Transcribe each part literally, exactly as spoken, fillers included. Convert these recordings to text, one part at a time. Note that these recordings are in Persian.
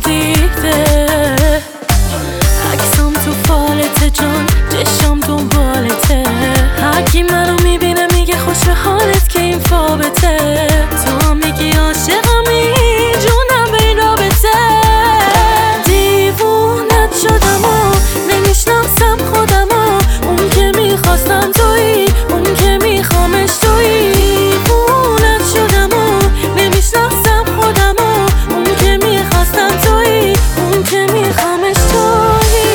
دیده، عکسام تو فالته جان، چشام دنبالته، هرکی منو میبینه میگه خوش به حالت که این فابته، تو هم میگی عاشقمی جونم به این رابطه. دیوونت شدم و نمیشناسم خودم و اون که میخواستم تویی، اون که میخوامش تویی. دیوونت شدم و نمیشناسم خودم و اون که میخواستم تویی، اون که میخوامش تویی.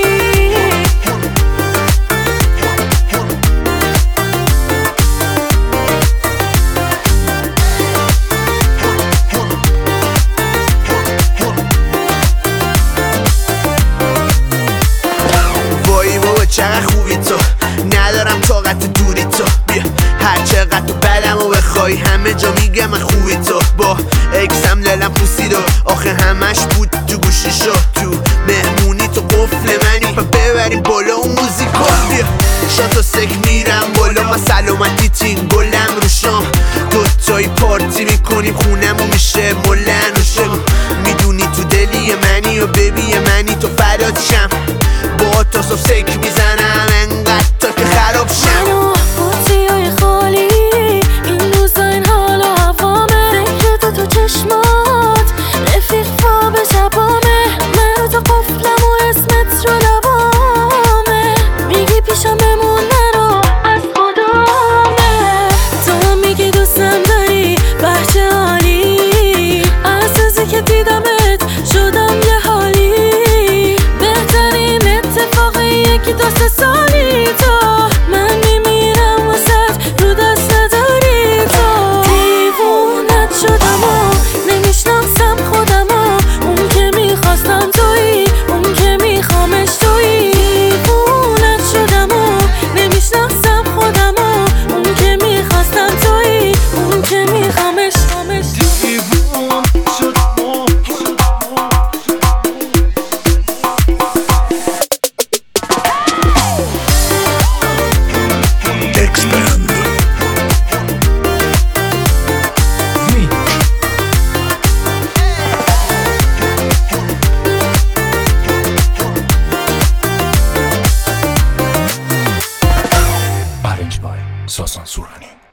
وای بابا چقدر خوبی تو، ندارم طاقت دوری تو، بیا هر چقدر تو بدم و بخوای همه جا میگه من خوبی تو. با اکسم لالم پوسید و آخه همش بود تو گوشیشو، تو مهمونی تو قفل منی و ببریم بالا اون موزیکو. بیا شاتو سک میرم بالا ما سلامتی تین گلم رو شام، دوتایی پارتی میکنیم خونمون میشه ملن و شم. میدونی تو دلی منی و ببی منی تو فدات شم، با تا صبح سک میزنم انقدر تا که خراب شم. منو بطریای خالی این روزا این حال و هوامه، فکر تو تو چشمات رفیق خواب شبامه، من رو تو قفلم و اسمت رو لبامه، میگی پیشم بمون نرو از خدامه، تو هم میگی دوستم داری بچه عالی، از روزی که دیدمت شدم یه حالی، بهترین اتفاقیه که دو سه سالی تو من میمیرم واسه رو دست نداری تو. دیوونت شدم و نمیشناسم خودم و اون که میخواستم تویی، اون که میخوامش تویی. دیوونت شدم و نمیشناسم خودم و اون که میخواستم تویی، اون که میخوامش خامش. Expand. Arranged by Sasan Surani.